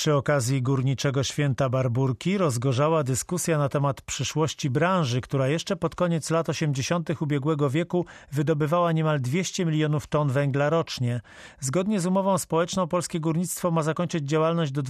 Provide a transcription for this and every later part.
Przy okazji Górniczego Święta Barburki rozgorzała dyskusja na temat przyszłości branży, która jeszcze pod koniec lat 80. ubiegłego wieku wydobywała niemal 200 milionów ton węgla rocznie. Zgodnie z umową społeczną polskie górnictwo ma zakończyć działalność do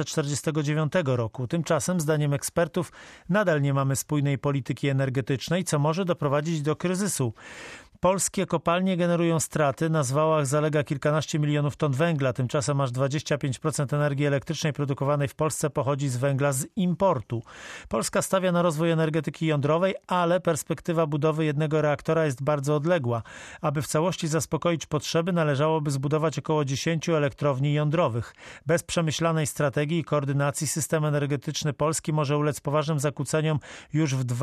2049 roku. Tymczasem, zdaniem ekspertów, nadal nie mamy spójnej polityki energetycznej, co może doprowadzić do kryzysu. Polskie kopalnie generują straty, na zwałach zalega kilkanaście milionów ton węgla, tymczasem aż 25% energii elektrycznej produkowanej w Polsce pochodzi z węgla z importu. Polska stawia na rozwój energetyki jądrowej, ale perspektywa budowy jednego reaktora jest bardzo odległa. Aby w całości zaspokoić potrzeby, należałoby zbudować około 10 elektrowni jądrowych. Bez przemyślanej strategii i koordynacji system energetyczny Polski może ulec poważnym zakłóceniom już w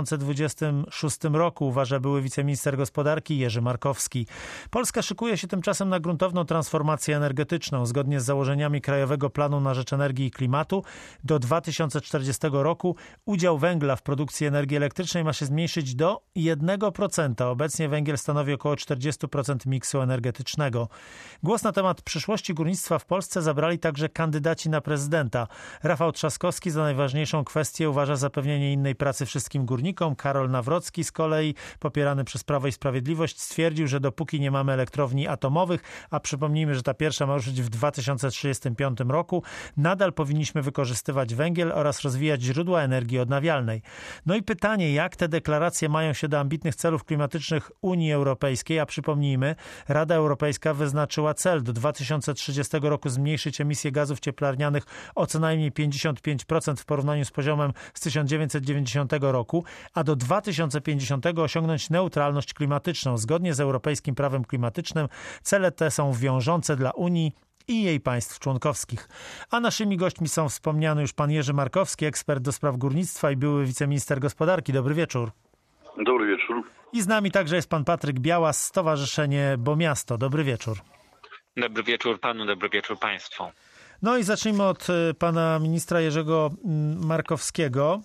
2026 roku, uważa były wiceminister gospodarki Jerzy Markowski. Polska szykuje się tymczasem na gruntowną transformację energetyczną. Zgodnie z założeniami Krajowego Planu na rzecz Energii i Klimatu do 2040 roku udział węgla w produkcji energii elektrycznej ma się zmniejszyć do 1%. Obecnie węgiel stanowi około 40% miksu energetycznego. Głos na temat przyszłości górnictwa w Polsce zabrali także kandydaci na prezydenta. Rafał Trzaskowski za najważniejszą kwestię uważa zapewnienie innej pracy wszystkim górnikom. Karol Nawrocki z kolei, popierany przez Prawo i Sprawiedliwość, stwierdził, że dopóki nie mamy elektrowni atomowych, a przypomnijmy, że ta pierwsza ma ruszyć w 2035 roku, nadal powinniśmy wykorzystywać węgiel oraz rozwijać źródła energii odnawialnej. No i pytanie, jak te deklaracje mają się do ambitnych celów klimatycznych Unii Europejskiej, a przypomnijmy, Rada Europejska wyznaczyła cel do 2030 roku zmniejszyć emisję gazów cieplarnianych o co najmniej 55% w porównaniu z poziomem z 1990 roku, a do 2050 osiągnąć neutralność klimatyczną. Zgodnie z europejskim prawem klimatycznym cele te są wiążące dla Unii i jej państw członkowskich. A naszymi gośćmi są wspomniany już pan Jerzy Markowski, ekspert do spraw górnictwa i były wiceminister gospodarki. Dobry wieczór. Dobry wieczór. I z nami także jest pan Patryk Białas, Stowarzyszenie Bo Miasto. Dobry wieczór. Dobry wieczór panu, dobry wieczór państwu. No i zacznijmy od pana ministra Jerzego Markowskiego.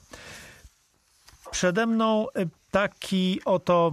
Przede mną taki oto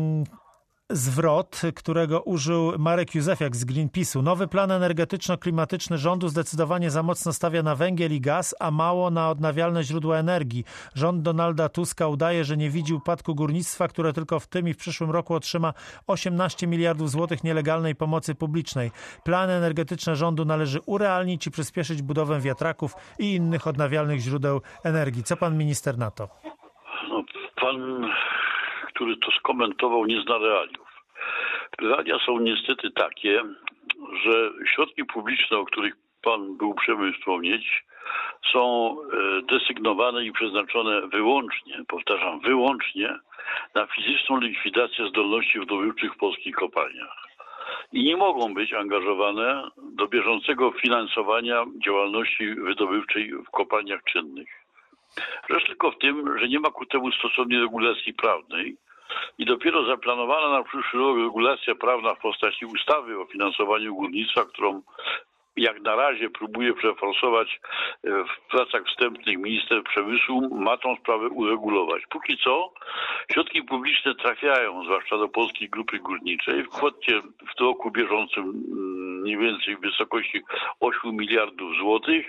zwrot, którego użył Marek Józefiak z Greenpeace'u. Nowy plan energetyczno-klimatyczny rządu zdecydowanie za mocno stawia na węgiel i gaz, a mało na odnawialne źródła energii. Rząd Donalda Tuska udaje, że nie widzi upadku górnictwa, które tylko w tym i w przyszłym roku otrzyma 18 miliardów złotych nielegalnej pomocy publicznej. Plany energetyczne rządu należy urealnić i przyspieszyć budowę wiatraków i innych odnawialnych źródeł energii. Co pan minister na to? No, pan, który to skomentował, nie zna realiów. Realia są niestety takie, że środki publiczne, o których pan był uprzejmy wspomnieć, są desygnowane i przeznaczone wyłącznie, powtarzam, wyłącznie na fizyczną likwidację zdolności wydobywczych w polskich kopalniach. I nie mogą być angażowane do bieżącego finansowania działalności wydobywczej w kopalniach czynnych. Rzecz tylko w tym, że nie ma ku temu stosownej regulacji prawnej i dopiero zaplanowana na przyszły rok regulacja prawna w postaci ustawy o finansowaniu górnictwa, którą jak na razie próbuje przeforsować w pracach wstępnych minister przemysłu, ma tą sprawę uregulować. Póki co środki publiczne trafiają, zwłaszcza do Polskiej Grupy Górniczej, w kwocie w roku bieżącym mniej więcej w wysokości 8 miliardów złotych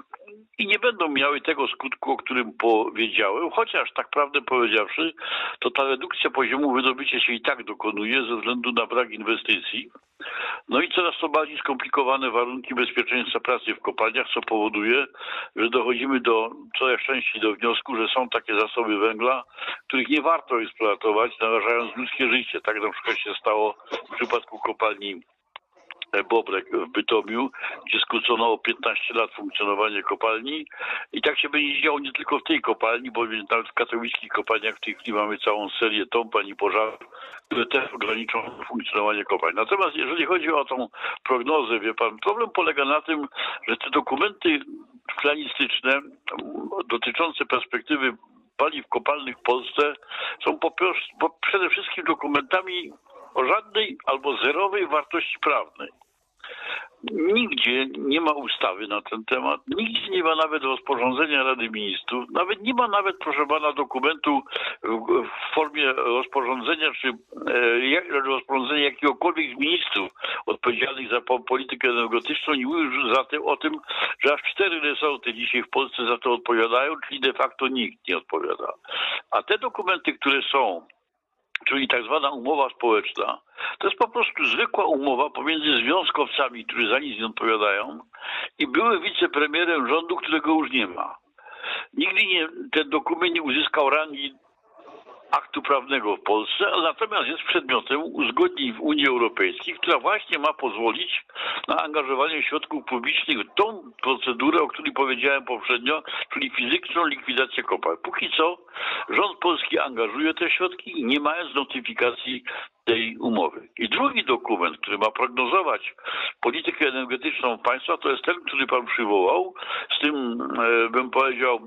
i nie będą miały tego skutku, o którym powiedziałem, chociaż tak prawdę powiedziawszy, to ta redukcja poziomu wydobycia się i tak dokonuje ze względu na brak inwestycji. No i coraz to bardziej skomplikowane warunki bezpieczeństwa pracy w kopalniach, co powoduje, że dochodzimy coraz częściej do wniosku, że są takie zasoby węgla, których nie warto eksploatować, narażając ludzkie życie. Tak na przykład się stało w przypadku kopalni Bobrek w Bytomiu, gdzie skrócono o 15 lat funkcjonowanie kopalni i tak się będzie działo nie tylko w tej kopalni, bo nawet w katowickich kopalniach w tej chwili mamy całą serię tąpań i pożarów, które też ograniczą funkcjonowanie kopalni. Natomiast jeżeli chodzi o tą prognozę, wie pan, problem polega na tym, że te dokumenty planistyczne dotyczące perspektywy paliw kopalnych w Polsce są przede wszystkim dokumentami o żadnej albo zerowej wartości prawnej. Nigdzie nie ma ustawy na ten temat, nigdzie nie ma nawet rozporządzenia Rady Ministrów, nawet nie ma nawet, proszę pana, dokumentu w formie rozporządzenia, czy rozporządzenia jakiegokolwiek z ministrów odpowiedzialnych za politykę energetyczną. Nie mówię już o tym, że aż 4 resorty dzisiaj w Polsce za to odpowiadają, czyli de facto nikt nie odpowiada. A te dokumenty, które są, czyli tak zwana umowa społeczna, to jest po prostu zwykła umowa pomiędzy związkowcami, którzy za nic nie odpowiadają, i byłym wicepremierem rządu, którego już nie ma. Nigdy ten dokument nie uzyskał rangi aktu prawnego w Polsce, a natomiast jest przedmiotem uzgodnień w Unii Europejskiej, która właśnie ma pozwolić na angażowanie środków publicznych w tą procedurę, o której powiedziałem poprzednio, czyli fizyczną likwidację kopalń. Póki co rząd polski angażuje te środki, nie mając notyfikacji tej umowy. I drugi dokument, który ma prognozować politykę energetyczną państwa, to jest ten, który pan przywołał, z tym, bym powiedział,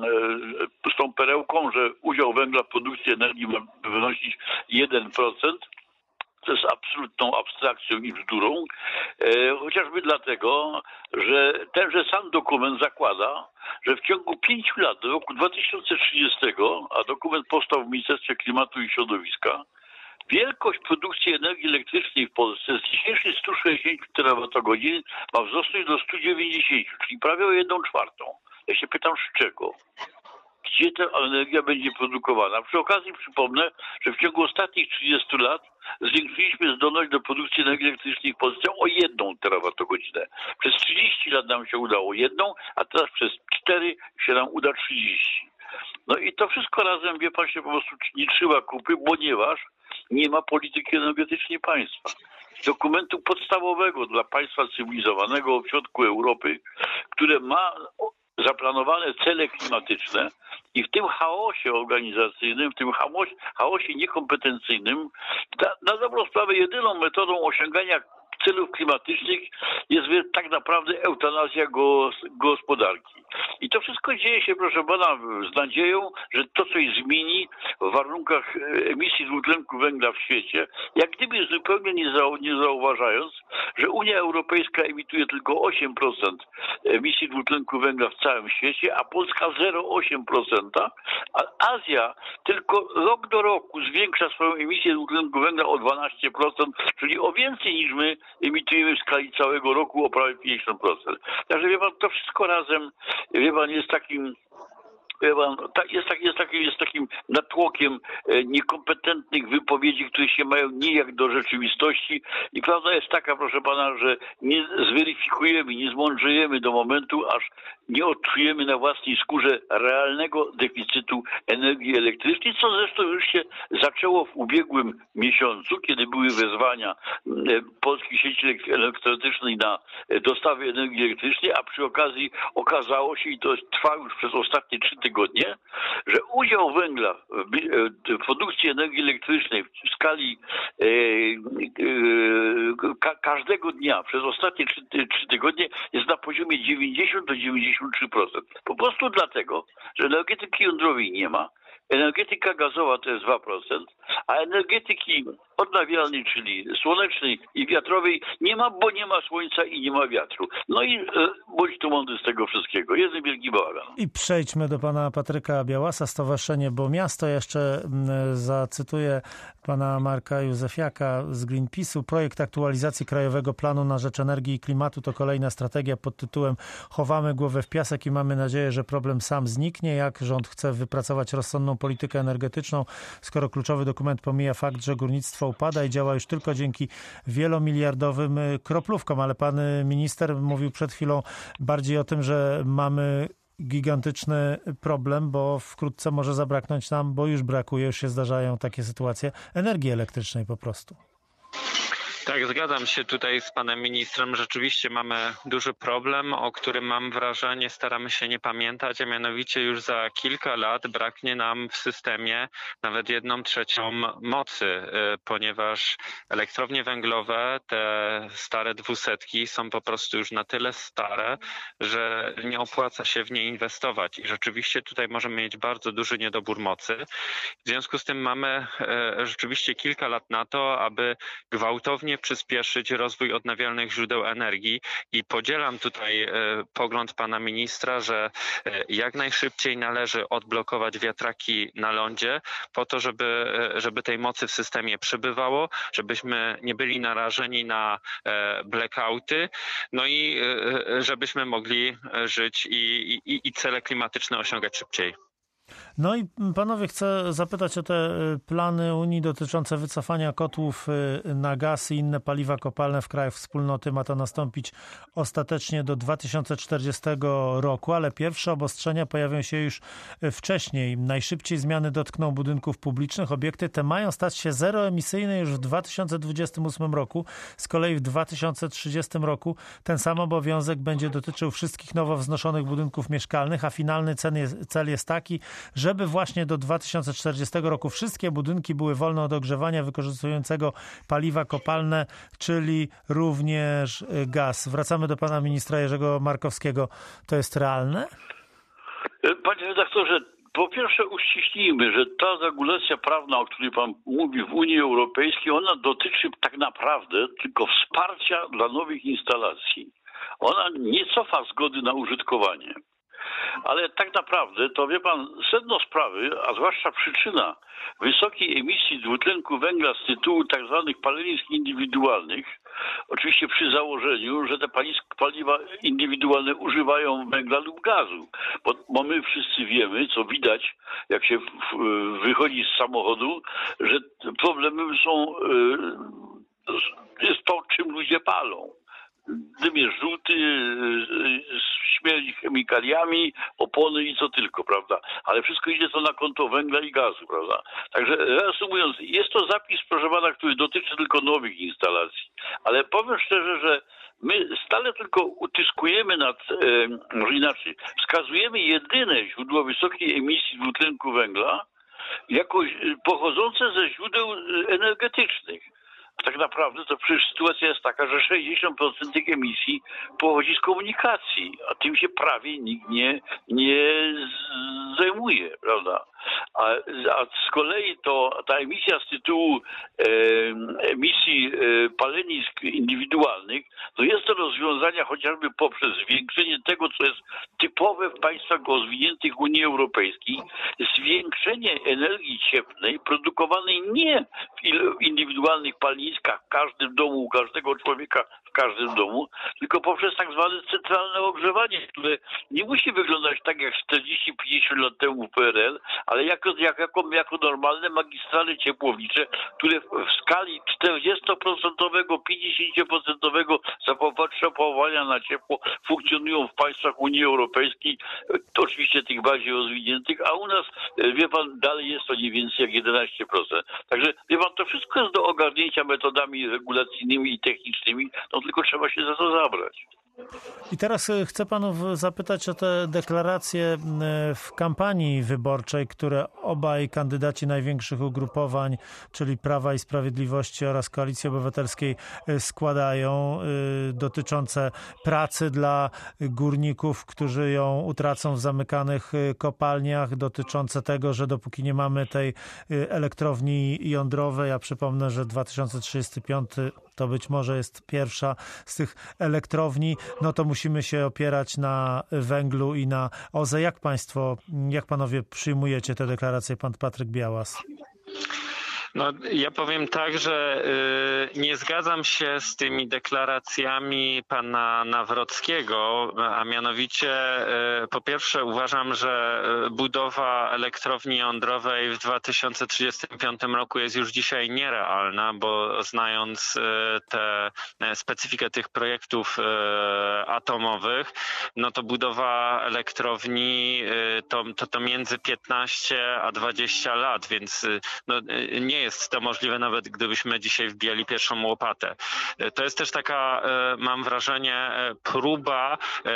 z tą perełką, że udział węgla w produkcji energii ma wynosić 1%. To jest absolutną abstrakcją i bzdurą, chociażby dlatego, że tenże sam dokument zakłada, że w ciągu 5 lat, do roku 2030, a dokument powstał w Ministerstwie Klimatu i Środowiska, wielkość produkcji energii elektrycznej w Polsce z dzisiejszych 160 TWh ma wzrosnąć do 190, czyli prawie o 1/4. Ja się pytam, z czego? Gdzie ta energia będzie produkowana? Przy okazji przypomnę, że w ciągu ostatnich 30 lat zwiększyliśmy zdolność do produkcji energii elektrycznej w Polsce o 1 TWh. Przez 30 lat nam się udało 1, a teraz przez 4 się nam uda 30. No i to wszystko razem, wie pan, się po prostu nie trzyma kupy, ponieważ nie ma polityki energetycznej państwa. Dokumentu podstawowego dla państwa cywilizowanego w środku Europy, które ma zaplanowane cele klimatyczne, i w tym chaosie organizacyjnym, w tym chaosie niekompetencyjnym, na dobrą sprawę jedyną metodą osiągania celów klimatycznych jest tak naprawdę eutanazja gospodarki. I to wszystko dzieje się, proszę pana, z nadzieją, że to coś zmieni w warunkach emisji dwutlenku węgla w świecie, jak gdyby zupełnie nie zauważając, że Unia Europejska emituje tylko 8% emisji dwutlenku węgla w całym świecie, a Polska 0,8%, a Azja tylko rok do roku zwiększa swoją emisję dwutlenku węgla o 12%, czyli o więcej niż my emitujemy w skali całego roku, o prawie 50%. Także wie pan, to wszystko razem, wie pan, jest takim natłokiem niekompetentnych wypowiedzi, które się mają nijak do rzeczywistości, i prawda jest taka, proszę pana, że nie zweryfikujemy, nie zmądrzejemy do momentu, aż nie odczujemy na własnej skórze realnego deficytu energii elektrycznej, co zresztą już się zaczęło w ubiegłym miesiącu, kiedy były wezwania polskich sieci elektrycznych na dostawy energii elektrycznej, a przy okazji okazało się, i to trwa już przez ostatnie 3 tygodnie, że udział węgla w produkcji energii elektrycznej w skali każdego dnia przez ostatnie 3 tygodnie jest na poziomie 90 do 93%. Po prostu dlatego, że energetyki jądrowej nie ma, energetyka gazowa to jest 2%, a energetyki odnawialnej, czyli słonecznej i wiatrowej nie ma, bo nie ma słońca i nie ma wiatru. No i bądź tu mądry z tego wszystkiego. Jest wielki bałagan. I przejdźmy do pana Patryka Białasa, Stowarzyszenie Bo Miasto. Jeszcze zacytuję pana Marka Józefiaka z Greenpeace'u. Projekt aktualizacji Krajowego Planu na rzecz Energii i Klimatu to kolejna strategia pod tytułem Chowamy głowę w piasek i mamy nadzieję, że problem sam zniknie. Jak rząd chce wypracować rozsądną politykę energetyczną, skoro kluczowy dokument pomija fakt, że górnictwo upada i działa już tylko dzięki wielomiliardowym kroplówkom. Ale pan minister mówił przed chwilą bardziej o tym, że mamy gigantyczny problem, bo wkrótce może zabraknąć nam, bo już brakuje, już się zdarzają takie sytuacje, energii elektrycznej po prostu. Tak, zgadzam się tutaj z panem ministrem. Rzeczywiście mamy duży problem, o którym mam wrażenie staramy się nie pamiętać, a mianowicie już za kilka lat braknie nam w systemie nawet 1/3 mocy, ponieważ elektrownie węglowe, te stare 200 są po prostu już na tyle stare, że nie opłaca się w nie inwestować i rzeczywiście tutaj możemy mieć bardzo duży niedobór mocy. W związku z tym mamy rzeczywiście kilka lat na to, aby gwałtownie przyspieszyć rozwój odnawialnych źródeł energii i podzielam tutaj pogląd pana ministra, że jak najszybciej należy odblokować wiatraki na lądzie po to, żeby tej mocy w systemie przybywało, żebyśmy nie byli narażeni na blackouty, no i żebyśmy mogli żyć i cele klimatyczne osiągać szybciej. No i panowie, chcę zapytać o te plany Unii dotyczące wycofania kotłów na gaz i inne paliwa kopalne w krajach wspólnoty. Ma to nastąpić ostatecznie do 2040 roku, ale pierwsze obostrzenia pojawią się już wcześniej. Najszybciej zmiany dotkną budynków publicznych. Obiekty te mają stać się zeroemisyjne już w 2028 roku. Z kolei w 2030 roku ten sam obowiązek będzie dotyczył wszystkich nowo wznoszonych budynków mieszkalnych, a finalny cel jest taki, żeby właśnie do 2040 roku wszystkie budynki były wolne od ogrzewania wykorzystującego paliwa kopalne, czyli również gaz. Wracamy do pana ministra Jerzego Markowskiego. To jest realne? Panie redaktorze, po pierwsze uściślijmy, że ta regulacja prawna, o której pan mówi w Unii Europejskiej, ona dotyczy tak naprawdę tylko wsparcia dla nowych instalacji. Ona nie cofa zgody na użytkowanie. Ale tak naprawdę, to wie pan, sedno sprawy, a zwłaszcza przyczyna wysokiej emisji dwutlenku węgla z tytułu tak zwanych palenisk indywidualnych, oczywiście przy założeniu, że te paliwa indywidualne używają węgla lub gazu. Bo my wszyscy wiemy, co widać, jak się wychodzi z samochodu, że problemy są, jest to, czym ludzie palą. Dym jest żółty, śmierdzi chemikaliami, opony i co tylko, prawda? Ale wszystko idzie to na konto węgla i gazu, prawda? Także reasumując, jest to zapis, proszę pana, który dotyczy tylko nowych instalacji. Ale powiem szczerze, że my stale tylko utyskujemy może inaczej, wskazujemy jedyne źródło wysokiej emisji dwutlenku węgla jako pochodzące ze źródeł energetycznych. Tak naprawdę to przecież sytuacja jest taka, że 60% tych emisji pochodzi z komunikacji, a tym się prawie nikt nie zajmuje, prawda? A z kolei to ta emisja z tytułu emisji palenisk indywidualnych, to jest do rozwiązania chociażby poprzez zwiększenie tego, co jest typowe w państwach rozwiniętych Unii Europejskiej, zwiększenie energii cieplnej produkowanej nie w indywidualnych paleniskach w każdym domu, u każdego człowieka w każdym domu, tylko poprzez tak zwane centralne ogrzewanie, które nie musi wyglądać tak jak 40-50 lat temu w PRL, ale jako normalne magistrale ciepłownicze, które w skali 40%, 50% zapotrzebowania na ciepło funkcjonują w państwach Unii Europejskiej, to oczywiście tych bardziej rozwiniętych, a u nas, wie pan, dalej jest to nie więcej jak 11%. Także, wie pan, to wszystko jest do ogarnięcia metodami regulacyjnymi i technicznymi, no tylko trzeba się za to zabrać. I teraz chcę panów zapytać o te deklaracje w kampanii wyborczej, które obaj kandydaci największych ugrupowań, czyli Prawa i Sprawiedliwości oraz Koalicji Obywatelskiej składają, dotyczące pracy dla górników, którzy ją utracą w zamykanych kopalniach, dotyczące tego, że dopóki nie mamy tej elektrowni jądrowej, a przypomnę, że 2035 to być może jest pierwsza z tych elektrowni, no to musimy się opierać na węglu i na OZE. Jak panowie przyjmujecie te deklaracje, pan Patryk Białas? No, ja powiem tak, że nie zgadzam się z tymi deklaracjami pana Nawrockiego, a mianowicie po pierwsze uważam, że budowa elektrowni jądrowej w 2035 roku jest już dzisiaj nierealna, bo znając tę specyfikę tych projektów atomowych, no to budowa elektrowni to między 15 a 20 lat, więc no, nie jest to możliwe, nawet gdybyśmy dzisiaj wbijali pierwszą łopatę. To jest też taka, mam wrażenie, próba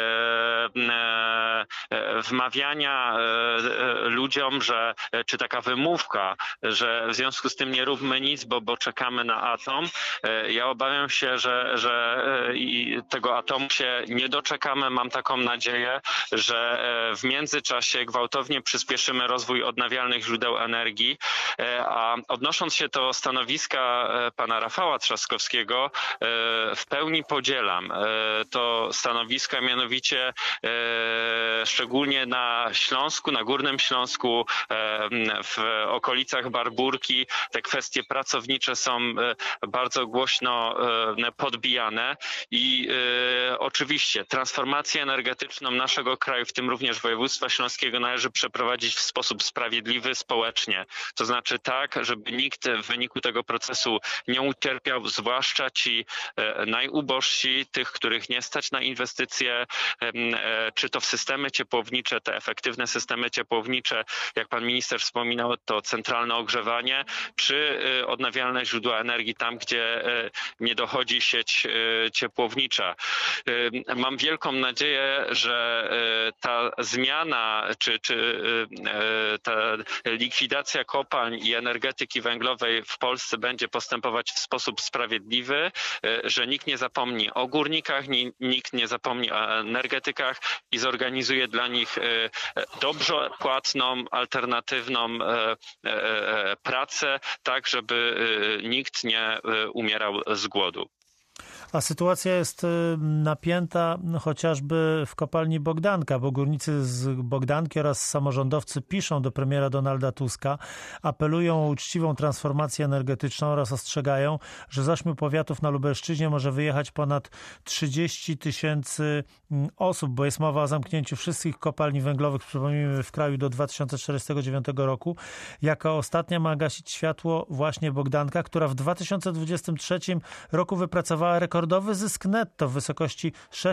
wmawiania ludziom, czy taka wymówka, że w związku z tym nie róbmy nic, bo czekamy na atom. Ja obawiam się, że tego atomu się nie doczekamy. Mam taką nadzieję, że w międzyczasie gwałtownie przyspieszymy rozwój odnawialnych źródeł energii, a odnoszę odnosząc się do stanowiska pana Rafała Trzaskowskiego, w pełni podzielam to stanowiska, mianowicie szczególnie na Śląsku, na Górnym Śląsku, w okolicach Barbórki te kwestie pracownicze są bardzo głośno podbijane i oczywiście transformację energetyczną naszego kraju, w tym również województwa śląskiego, należy przeprowadzić w sposób sprawiedliwy społecznie. To znaczy tak, żeby nikt w wyniku tego procesu nie ucierpiał, zwłaszcza ci najubożsi, tych, których nie stać na inwestycje, czy to w systemy ciepłownicze, te efektywne systemy ciepłownicze, jak pan minister wspominał, to centralne ogrzewanie, czy odnawialne źródła energii tam, gdzie nie dochodzi sieć ciepłownicza. Mam wielką nadzieję, że ta zmiana, czy ta likwidacja kopalń i energetyki węglowej w Polsce będzie postępować w sposób sprawiedliwy, że nikt nie zapomni o górnikach, nikt nie zapomni o energetykach i zorganizuje dla nich dobrze płatną, alternatywną pracę, tak żeby nikt nie umierał z głodu. A sytuacja jest napięta chociażby w kopalni Bogdanka, bo górnicy z Bogdanki oraz samorządowcy piszą do premiera Donalda Tuska, apelują o uczciwą transformację energetyczną oraz ostrzegają, że z 8 powiatów na Lubelszczyźnie może wyjechać ponad 30 000 osób, bo jest mowa o zamknięciu wszystkich kopalni węglowych, przypomnijmy, w kraju do 2049 roku. Jako ostatnia ma gasić światło właśnie Bogdanka, która w 2023 roku wypracowała rekordowy zysk netto w wysokości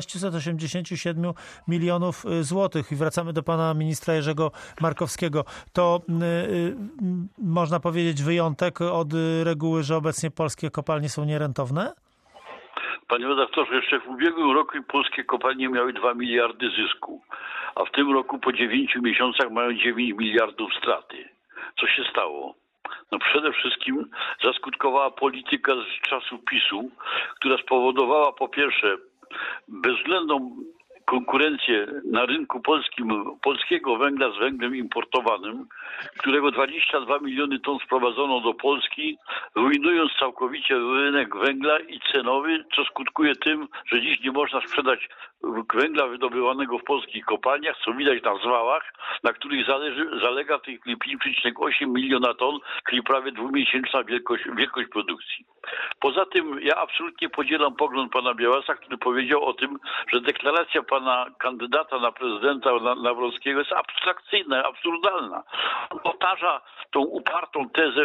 687 milionów złotych. I wracamy do pana ministra Jerzego Markowskiego. To można powiedzieć wyjątek od reguły, że obecnie polskie kopalnie są nierentowne? Panie redaktorze, jeszcze w ubiegłym roku polskie kopalnie miały 2 miliardy zysku, a w tym roku po 9 miesiącach mają 9 miliardów straty. Co się stało? No przede wszystkim zaskutkowała polityka z czasów PiS-u, która spowodowała po pierwsze bezwzględną konkurencję na rynku polskim polskiego węgla z węglem importowanym, którego 22 miliony ton sprowadzono do Polski, rujnując całkowicie rynek węgla i cenowy, co skutkuje tym, że dziś nie można sprzedać węgla wydobywanego w polskich kopalniach, co widać na zwałach, na których zalega w tej chwili 5,8 miliona ton, czyli prawie dwumiesięczna wielkość produkcji. Poza tym ja absolutnie podzielam pogląd pana Białasa, który powiedział o tym, że deklaracja pana kandydata na prezydenta Nawrockiego jest abstrakcyjna, absurdalna. On powtarza tą upartą tezę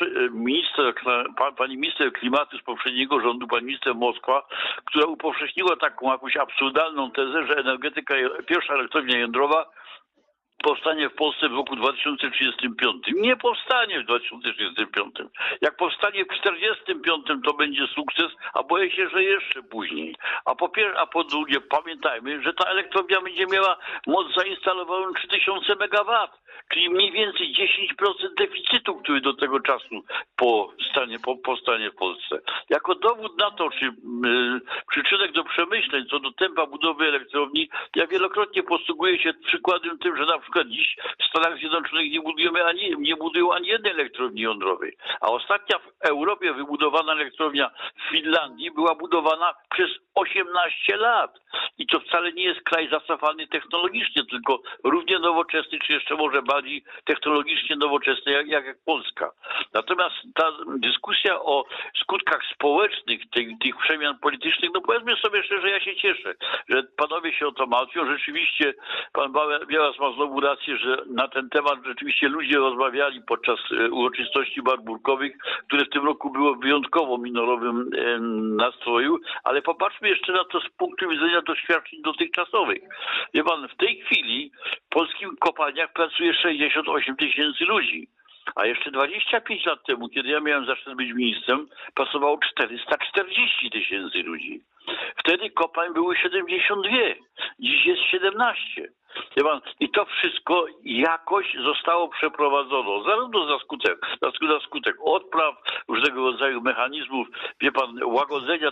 pani minister klimatu z poprzedniego rządu, pani minister Moskwa, która upowszechniła taką jakąś absurdalną tezę, że pierwsza elektrownia jądrowa powstanie w Polsce w roku 2035. Nie powstanie w 2035. Jak powstanie w 2045, to będzie sukces, a boję się, że jeszcze później. A po drugie, pamiętajmy, że ta elektrownia będzie miała moc zainstalowaną 3000 MW, czyli mniej więcej 10% deficytu, który do tego czasu powstanie w Polsce. Jako dowód na to, czy przyczynek do przemyśleń co do tempa budowy elektrowni, ja wielokrotnie posługuję się przykładem tym, że na przykład dziś w Stanach Zjednoczonych nie budują ani jednej elektrowni jądrowej. A ostatnia w Europie wybudowana elektrownia w Finlandii była budowana przez 18 lat. I to wcale nie jest kraj zacofany technologicznie, tylko równie nowoczesny, czy jeszcze może bardziej technologicznie nowoczesny jak Polska. Natomiast ta dyskusja o skutkach społecznych tych przemian politycznych, no powiedzmy sobie szczerze, ja się cieszę, że panowie się o to martwią. Rzeczywiście pan Białas ma znowu rację, że na ten temat rzeczywiście ludzie rozmawiali podczas uroczystości barburkowych, które w tym roku były w wyjątkowo minorowym nastroju, ale popatrzmy jeszcze na to z punktu widzenia doświadczeń dotychczasowych. Wie pan, w tej chwili w polskich kopalniach pracuje 68 000 ludzi. A jeszcze 25 lat temu, kiedy ja miałem zaszczyt być ministrem, pracowało 440 000 ludzi. Wtedy kopalń były 72, dziś jest 17. I to wszystko jakoś zostało przeprowadzone, zarówno za skutek odpraw, różnego rodzaju mechanizmów, wie pan, łagodzenia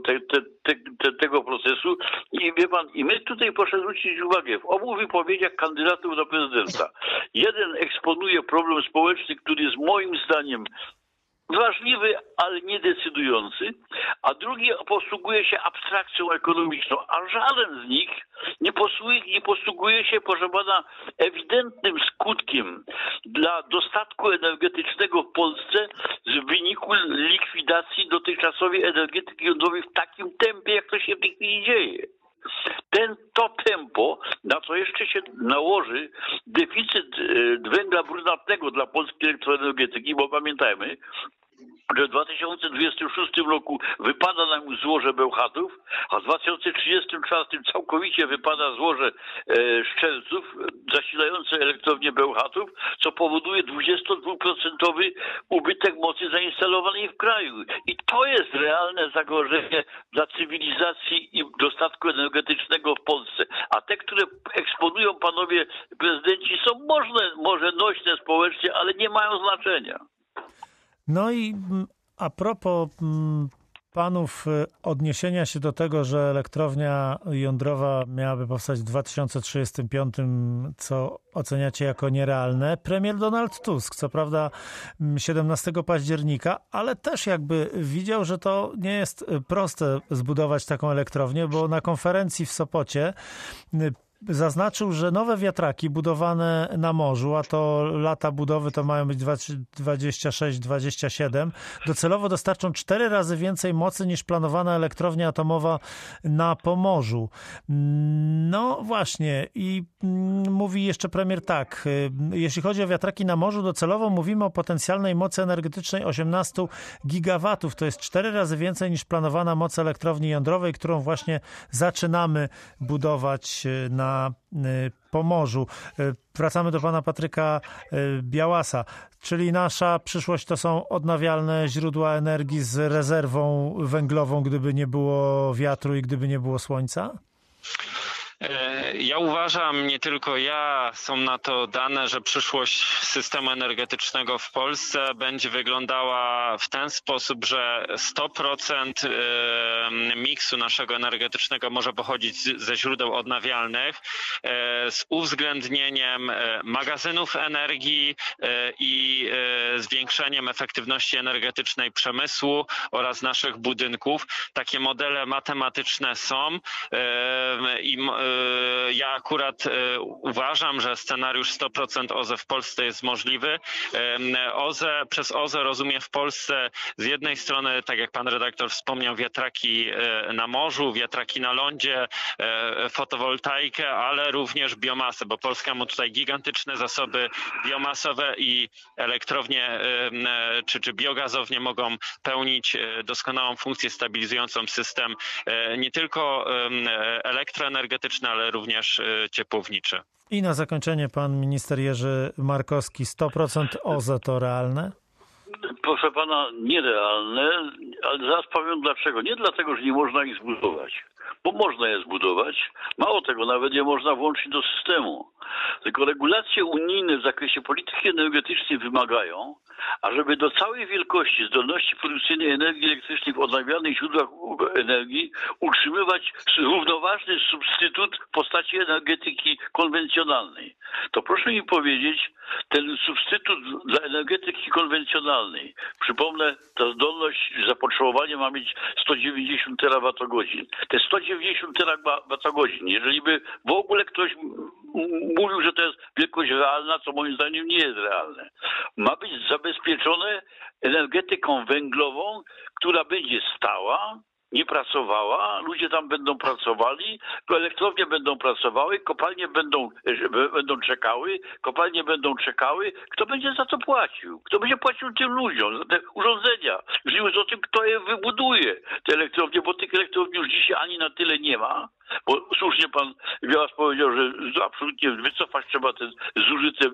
tego procesu i wie pan, i my tutaj proszę zwrócić uwagę, w obu wypowiedziach kandydatów do prezydenta. Jeden eksponuje problem społeczny, który jest moim zdaniem ważliwy, ale niedecydujący, a drugi posługuje się abstrakcją ekonomiczną, a żaden z nich nie posługuje się, proszę pana, ewidentnym skutkiem dla dostatku energetycznego w Polsce w wyniku likwidacji dotychczasowej energetyki jądrowej w takim tempie, jak to się w tej chwili dzieje. To tempo, na co jeszcze się nałoży deficyt węgla brunatnego dla polskiej elektroenergetyki, bo pamiętajmy, że w 2026 roku wypada nam złoże Bełchatów, a w 2034 całkowicie wypada złoże Szczelców zasilające elektrownię Bełchatów, co powoduje 22% ubytek mocy zainstalowanej w kraju. I to jest realne zagrożenie dla cywilizacji i dostatku energetycznego w Polsce. A te, które eksponują panowie prezydenci, są może nośne społecznie, ale nie mają znaczenia. No i a propos panów odniesienia się do tego, że elektrownia jądrowa miałaby powstać w 2035, co oceniacie jako nierealne, premier Donald Tusk, co prawda 17 października, ale też jakby widział, że to nie jest proste zbudować taką elektrownię, bo na konferencji w Sopocie zaznaczył, że nowe wiatraki budowane na morzu, a to lata budowy to mają być 26-27, docelowo dostarczą 4 razy więcej mocy niż planowana elektrownia atomowa na Pomorzu. No właśnie i mówi jeszcze premier tak, jeśli chodzi o wiatraki na morzu, docelowo mówimy o potencjalnej mocy energetycznej 18 gigawatów. To jest 4 razy więcej niż planowana moc elektrowni jądrowej, którą właśnie zaczynamy budować na Pomorzu. Wracamy do pana Patryka Białasa, czyli nasza przyszłość to są odnawialne źródła energii z rezerwą węglową, gdyby nie było wiatru i gdyby nie było słońca? Ja uważam, nie tylko ja, są na to dane, że przyszłość systemu energetycznego w Polsce będzie wyglądała w ten sposób, że 100% miksu naszego energetycznego może pochodzić ze źródeł odnawialnych z uwzględnieniem magazynów energii i zwiększeniem efektywności energetycznej przemysłu oraz naszych budynków. Takie modele matematyczne są i ja akurat uważam, że scenariusz 100% OZE w Polsce jest możliwy. Przez OZE rozumiem w Polsce z jednej strony, tak jak pan redaktor wspomniał, wiatraki na morzu, wiatraki na lądzie, fotowoltaikę, ale również biomasę, bo Polska ma tutaj gigantyczne zasoby biomasowe i elektrownie czy biogazownie mogą pełnić doskonałą funkcję stabilizującą system nie tylko elektroenergetyczny, ale również ciepłowniczy. I na zakończenie pan minister Jerzy Markowski. 100% OZE to realne? Proszę pana, nierealne, ale zaraz powiem dlaczego. Nie dlatego, że nie można ich zbudować, bo można je zbudować. Mało tego, nawet je można włączyć do systemu. Tylko regulacje unijne w zakresie polityki energetycznej wymagają, ażeby do całej wielkości zdolności produkcyjnej energii elektrycznej w odnawialnych źródłach energii utrzymywać równoważny substytut w postaci energetyki konwencjonalnej. To proszę mi powiedzieć, ten substytut dla energetyki konwencjonalnej, przypomnę, ta zdolność zapotrzebowania ma mieć 190 terawatogodzin. Te 190 terawatogodzin, jeżeli by w ogóle ktoś mówił, że to jest wielkość realna, co moim zdaniem nie jest realne, ma być zabezpieczone energetyką węglową, która będzie stała, nie pracowała, ludzie tam będą pracowali, elektrownie będą pracowały, kopalnie będą czekały, kopalnie będą czekały. Kto będzie za to płacił? Kto będzie płacił tym ludziom za te urządzenia? Już nie mówiąc o tym, kto je wybuduje, te elektrownie, bo tych elektrowni już dzisiaj ani na tyle nie ma. Bo słusznie pan Białas powiedział, że absolutnie wycofać trzeba te zużyte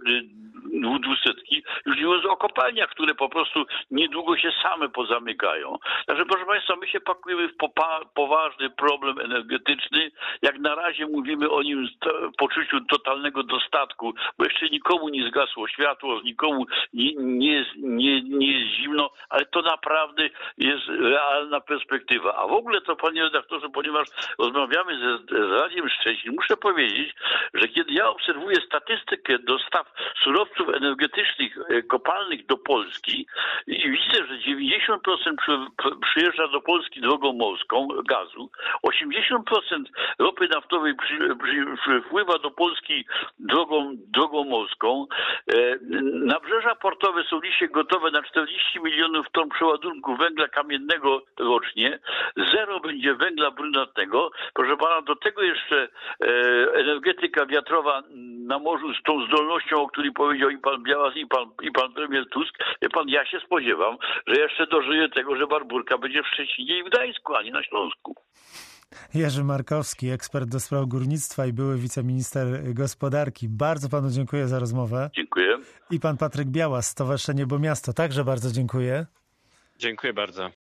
200. Już nie mówiąc o kopalniach, które po prostu niedługo się same pozamykają. Także proszę państwa, my się pakujemy w poważny problem energetyczny. Jak na razie mówimy o nim w poczuciu totalnego dostatku, bo jeszcze nikomu nie zgasło światło, nikomu nie jest zimno, ale to naprawdę jest realna perspektywa. A w ogóle to, panie redaktorze, ponieważ rozmawiamy z Radiem Szczecin, muszę powiedzieć, że kiedy ja obserwuję statystykę dostaw surowców surowców energetycznych, kopalnych do Polski i widzę, że 90% przyjeżdża do Polski drogą morską gazu, 80% ropy naftowej wpływa do Polski drogą morską. Nabrzeża portowe są dzisiaj gotowe na 40 milionów ton przeładunku węgla kamiennego rocznie. Zero będzie węgla brunatnego. Proszę pana, do tego jeszcze energetyka wiatrowa na morzu z tą zdolnością, o której powiedział i pan Białas, i pan premier Tusk. Wie pan, ja się spodziewam, że jeszcze dożyję tego, że Barbórka będzie w Szczecinie i w Gdańsku, a nie na Śląsku. Jerzy Markowski, ekspert do spraw górnictwa i były wiceminister gospodarki. Bardzo panu dziękuję za rozmowę. Dziękuję. I pan Patryk Białas, Stowarzyszenie Bo Miasto. Także bardzo dziękuję. Dziękuję bardzo.